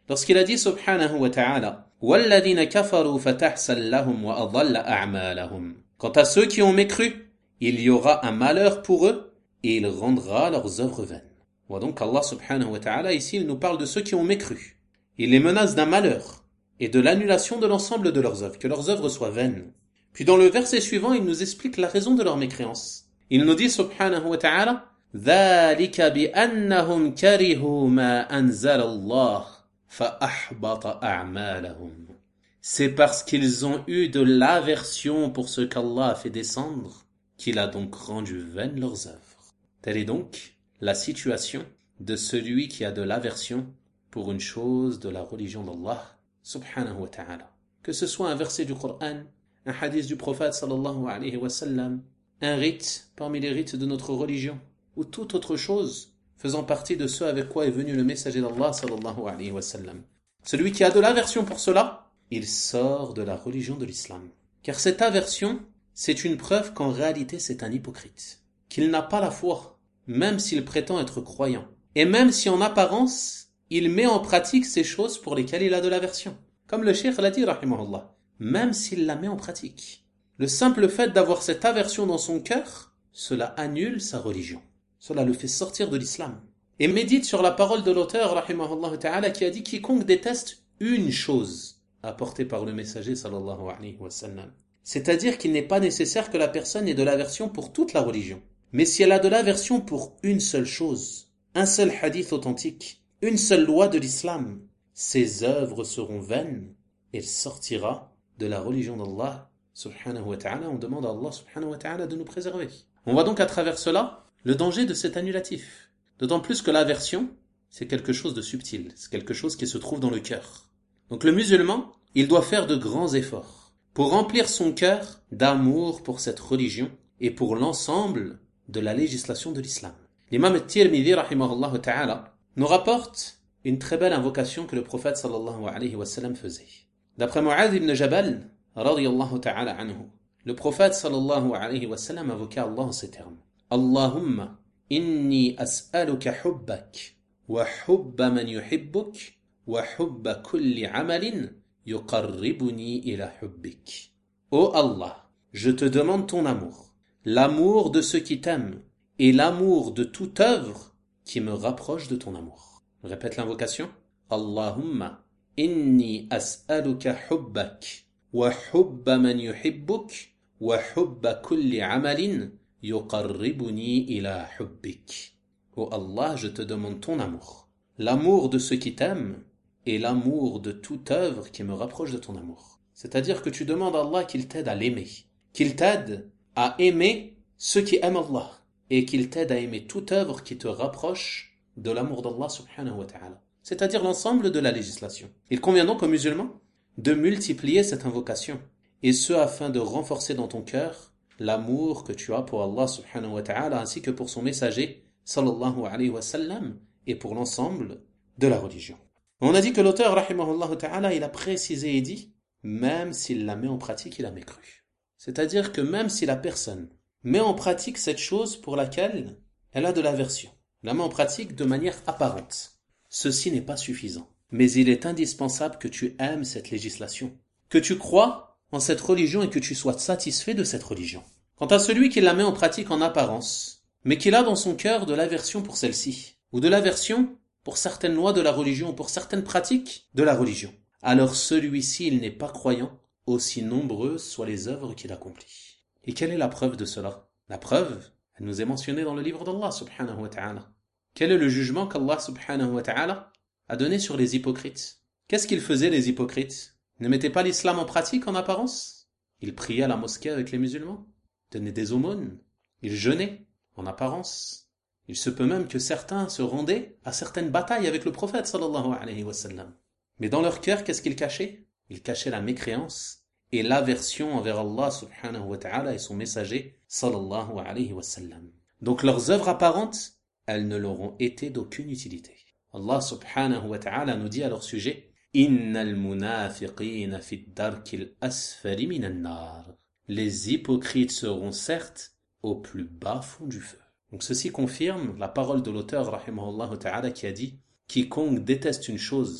lorsqu'il a dit subhanahu wa ta'ala وَالَّذِينَ كَفَرُوا فَتَحْسَنْ لَهُمْ وَأَضَلَّ أَعْمَالَهُم. Quant à ceux qui ont mécru, il y aura un malheur pour eux et il rendra leurs œuvres vaines. On voit donc qu'Allah subhanahu wa ta'ala ici il nous parle de ceux qui ont mécru. Il les menace d'un malheur et de l'annulation de l'ensemble de leurs œuvres, que leurs œuvres soient vaines. Puis dans le verset suivant, il nous explique la raison de leur mécréance. Il nous dit subhanahu wa ta'ala ذَلِكَ بِأَنَّهُمْ كَرِهُوا مَا أَنزَلَ اللَّهُ فَأَحْبَطَ أَعْمَالَهُمْ. C'est parce qu'ils ont eu de l'aversion pour ce qu'Allah a fait descendre qu'il a donc rendu vaines leurs œuvres. Telle est donc la situation de celui qui a de l'aversion pour une chose de la religion d'Allah subhanahu wa ta'ala. Que ce soit un verset du Coran, un hadith du prophète sallallahu alayhi wa sallam, un rite parmi les rites de notre religion, ou toute autre chose faisant partie de ce avec quoi est venu le messager d'Allah sallallahu alayhi wa sallam. Celui qui a de l'aversion pour cela, il sort de la religion de l'islam. Car cette aversion, c'est une preuve qu'en réalité c'est un hypocrite, qu'il n'a pas la foi, même s'il prétend être croyant, et même si en apparence, il met en pratique ces choses pour lesquelles il a de l'aversion. Comme le cheikh l'a dit, rahimahullah, même s'il la met en pratique. Le simple fait d'avoir cette aversion dans son cœur, cela annule sa religion. Cela le fait sortir de l'islam. Et médite sur la parole de l'auteur, rahimahullah ta'ala, qui a dit quiconque déteste une chose apportée par le messager, sallallahu alayhi wa sallam. C'est-à-dire qu'il n'est pas nécessaire que la personne ait de l'aversion pour toute la religion. Mais si elle a de l'aversion pour une seule chose, un seul hadith authentique, une seule loi de l'islam, ses œuvres seront vaines et elle sortira de la religion d'Allah subhanahu wa ta'ala. On demande à Allah subhanahu wa ta'ala de nous préserver. On voit donc à travers cela le danger de cet annulatif. D'autant plus que l'aversion, c'est quelque chose de subtil, c'est quelque chose qui se trouve dans le cœur. Donc le musulman, il doit faire de grands efforts pour remplir son cœur d'amour pour cette religion et pour l'ensemble de la législation de l'islam. L'imam al-Tirmidhi, rahimahullah ta'ala, nous rapporte une très belle invocation que le prophète sallallahu alayhi wa sallam faisait. D'après Mu'adh ibn Jabal, radiyallahu ta'ala anhu, le prophète sallallahu alayhi wa sallam invoquait Allah en ces termes. Allahumma inni as'aluka hubbak wa hubba man yuhibbuk wa hubba kulli amalin yuqarribuni ila hubbik. Ô Allah, je te demande ton amour, l'amour de ceux qui t'aiment et l'amour de toute œuvre qui me rapproche de ton amour. Je répète l'invocation. Allahumma inni as'aluka hubbak wa hubba man yuhibbuk wa hubba kulli amalin yuqarribuni ila hubbik. Ô Allah, je te demande ton amour, l'amour de ceux qui t'aiment et l'amour de toute œuvre qui me rapproche de ton amour. C'est-à-dire que tu demandes à Allah qu'il t'aide à l'aimer, qu'il t'aide à aimer ceux qui aiment Allah et qu'il t'aide à aimer toute œuvre qui te rapproche de l'amour d'Allah subhanahu wa ta'ala. C'est-à-dire l'ensemble de la législation. Il convient donc aux musulmans de multiplier cette invocation, et ce afin de renforcer dans ton cœur l'amour que tu as pour Allah subhanahu wa ta'ala ainsi que pour son messager sallallahu alayhi wa sallam et pour l'ensemble de la religion. On a dit que l'auteur rahimahullah ta'ala il a précisé et dit même s'il la met en pratique il a mécru. C'est-à-dire que même si la personne met en pratique cette chose pour laquelle elle a de l'aversion, la met en pratique de manière apparente, ceci n'est pas suffisant. Mais il est indispensable que tu aimes cette législation, que tu crois en cette religion et que tu sois satisfait de cette religion. Quant à celui qui la met en pratique en apparence, mais qu'il a dans son cœur de l'aversion pour celle-ci, ou de l'aversion pour certaines lois de la religion, ou pour certaines pratiques de la religion, alors celui-ci il n'est pas croyant, aussi nombreuses soient les œuvres qu'il accomplit. Et quelle est la preuve de cela? La preuve, elle nous est mentionnée dans le livre d'Allah subhanahu wa ta'ala. Quel est le jugement qu'Allah subhanahu wa ta'ala a donné sur les hypocrites? Qu'est-ce qu'ils faisaient les hypocrites? Ils ne mettaient pas l'islam en pratique en apparence? Ils priaient à la mosquée avec les musulmans, donnaient des aumônes, ils jeûnaient en apparence. Il se peut même que certains se rendaient à certaines batailles avec le prophète sallallahu alayhi wa sallam. Mais dans leur cœur, qu'est-ce qu'ils cachaient? Ils cachaient la mécréance et l'aversion envers Allah subhanahu wa ta'ala et son messager sallallahu alayhi wa sallam. Donc leurs œuvres apparentes, elles ne leur ont été d'aucune utilité. Allah subhanahu wa ta'ala nous dit à leur sujet Innal munafiqina fi darkil asfali minan nar. Les hypocrites seront certes au plus bas fond du feu. Donc ceci confirme la parole de l'auteur rahimahullah ta'ala qui a dit quiconque déteste une chose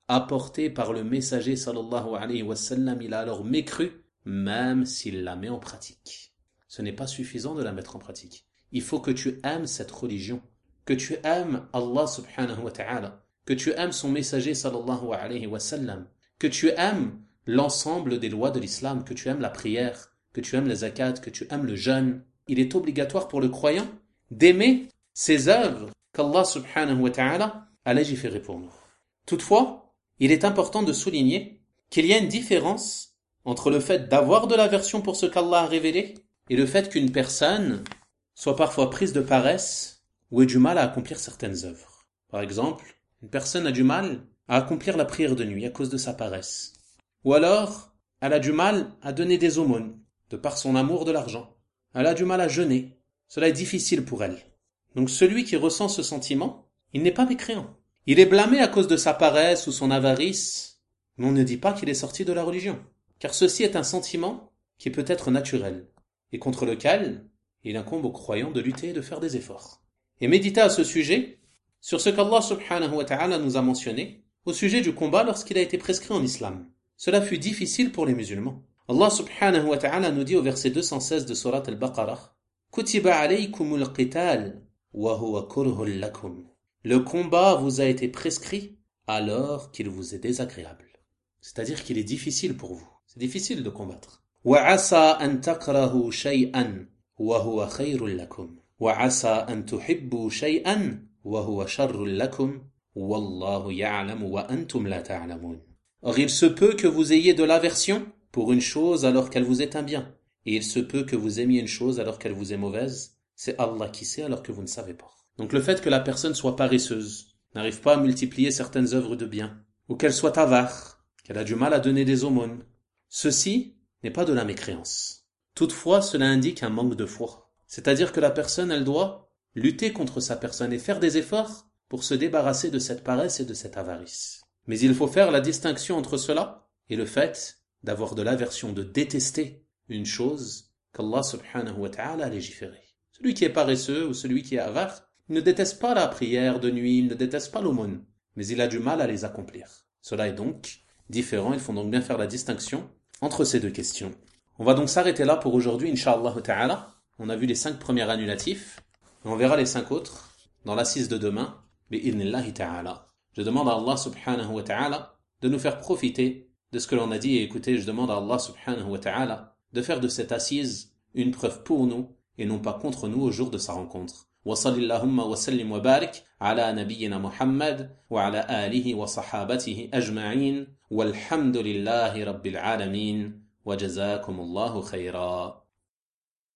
apportée par le messager sallallahu alayhi wa sallam, il a alors mécru, même s'il la met en pratique. Ce n'est pas suffisant de la mettre en pratique. Il faut que tu aimes cette religion, que tu aimes Allah subhanahu wa ta'ala, que tu aimes son messager sallallahu alayhi wa sallam, que tu aimes l'ensemble des lois de l'islam, que tu aimes la prière, que tu aimes les zakat, que tu aimes le jeûne. Il est obligatoire pour le croyant d'aimer ces œuvres qu'Allah subhanahu wa ta'ala a légiférées pour nous. Toutefois, il est important de souligner qu'il y a une différence entre le fait d'avoir de l'aversion pour ce qu'Allah a révélé et le fait qu'une personne soit parfois prise de paresse ou ait du mal à accomplir certaines œuvres. Par exemple, une personne a du mal à accomplir la prière de nuit à cause de sa paresse. Ou alors, elle a du mal à donner des aumônes, de par son amour de l'argent. Elle a du mal à jeûner. Cela est difficile pour elle. Donc celui qui ressent ce sentiment, il n'est pas mécréant. Il est blâmé à cause de sa paresse ou son avarice, mais on ne dit pas qu'il est sorti de la religion. Car ceci est un sentiment qui peut être naturel, et contre lequel il incombe aux croyants de lutter et de faire des efforts. Et méditer à ce sujet, sur ce qu'Allah subhanahu wa ta'ala nous a mentionné, au sujet du combat lorsqu'il a été prescrit en islam. Cela fut difficile pour les musulmans. Allah subhanahu wa ta'ala nous dit au verset deux cent seize de Surat al-Baqarah, Kutiba alaykumul qital wa huwa kurhun lakum. Le combat vous a été prescrit alors qu'il vous est désagréable. C'est-à-dire qu'il est difficile pour vous. C'est difficile de combattre. Wa asa an takrahu shay'an wa huwa khayrun lakum. Wa asa an tuhibbu shay'an wa huwa sharrun lakum. Wallahu ya'lamu wa antum la ta'lamun. Or il se peut que vous ayez de l'aversion pour une chose alors qu'elle vous est un bien. Et il se peut que vous aimiez une chose alors qu'elle vous est mauvaise. C'est Allah qui sait alors que vous ne savez pas. Donc le fait que la personne soit paresseuse, n'arrive pas à multiplier certaines œuvres de bien, ou qu'elle soit avare, qu'elle a du mal à donner des aumônes, ceci n'est pas de la mécréance. Toutefois, cela indique un manque de foi. C'est-à-dire que la personne, elle doit lutter contre sa personne et faire des efforts pour se débarrasser de cette paresse et de cette avarice. Mais il faut faire la distinction entre cela et le fait d'avoir de l'aversion, de détester une chose qu'Allah subhanahu wa ta'ala a légiférée. Celui qui est paresseux ou celui qui est avare, il ne déteste pas la prière de nuit, il ne déteste pas l'aumône, mais il a du mal à les accomplir. Cela est donc différent, il faut donc bien faire la distinction entre ces deux questions. On va donc s'arrêter là pour aujourd'hui, incha'Allah ta'ala. On a vu les cinq premiers annulatifs, et on verra les cinq autres dans l'assise de demain, bi'idhnillahi ta'ala. Je demande à Allah subhanahu wa ta'ala de nous faire profiter de ce que l'on a dit et écoutez, je demande à Allah subhanahu wa ta'ala de faire de cette assise une preuve pour nous et non pas contre nous au jour de sa rencontre. وصل اللهم وسلم وبارك على نبينا محمد وعلى آله وصحابته أجمعين والحمد لله رب العالمين وجزاكم الله خيرا.